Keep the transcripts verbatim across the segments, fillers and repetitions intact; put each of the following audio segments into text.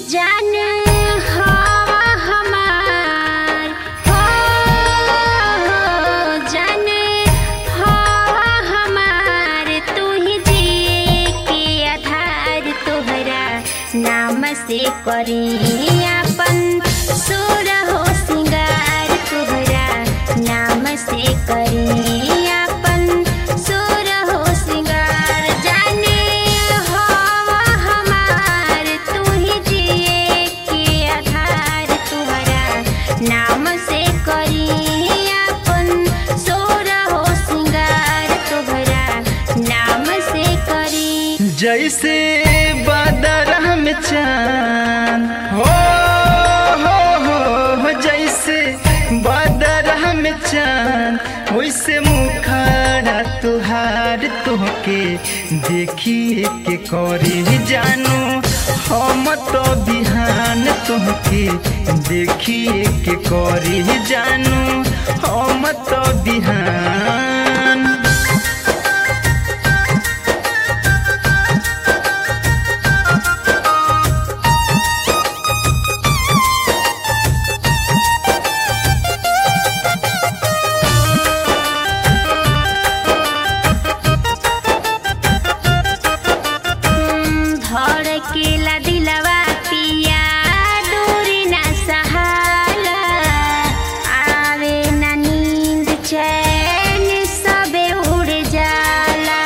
जान हवा हमार हो, जान हवा हमार, तू ही जिए के आधार, तोहरा नाम से करी अपन सुर हो सिंगार, तोहरा नाम से करी अपन सुर हो सिंगार। जाने हवा हमार, तू ही जिए के आधार, तोहरा नाम से करी अपन सुर हो सिंगार, तोहरा नाम से करी। जैसे बादल में चांद हो, हो, हो, हो जैसे बादल में चांद, वैसे मुखड़ा तुहार तोहके देखिए के करी जानू हम तो बिहान, तोहके देखिए के करी जानू हम तो बिहान। धड़केला दिलवा पिया दूरी ना सहाला, आवे ना नींद चैन सबे उड़ जाला।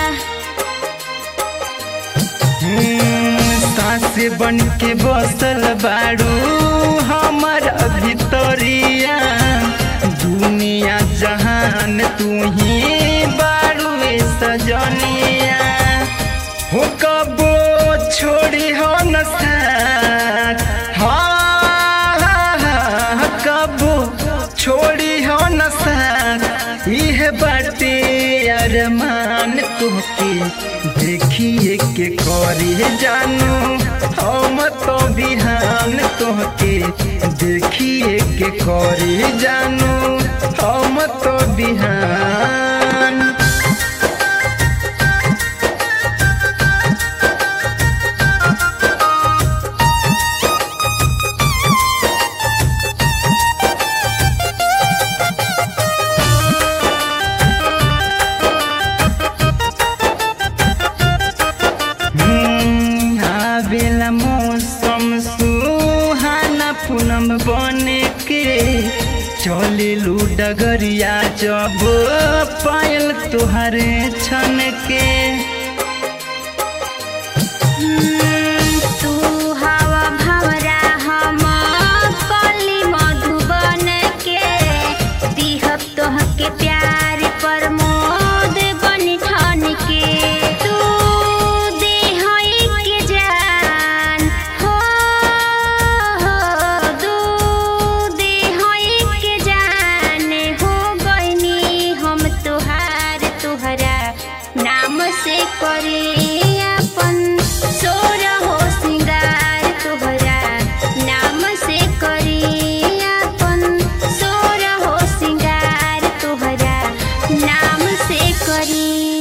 सांस बन के बसल बाड़ू हमर भितरिया, दुनिया जहान तू ही बाड़ू सजनिया। हो कबो छोड़ी हो न साथ, हाँ, हाँ, हाँ, कबो छोड़ी हो न साथ, यह बाटे अरमान तोहके देखिए के करी जानू हम तो बिहान, तोहके देखिए के करी जानू हम तो बिहान। बेला मौसम सुहाना पूनम बने के चलिलू डगरिया, जब पायल तुहरे छन के। तू हवा भंवरा हम कली मधुबन के, दिहब तोहके प्यार पर मोद बनी ठन के। तू देहई के जान हो, हो, दू देहई के जान, हो गइनी हम तुहार, तुहरा नाम से करे अपन सोर हो सिंगार, तोहरा नाम से करी अपन सोर हो सिंगार, तोहरा नाम से करी।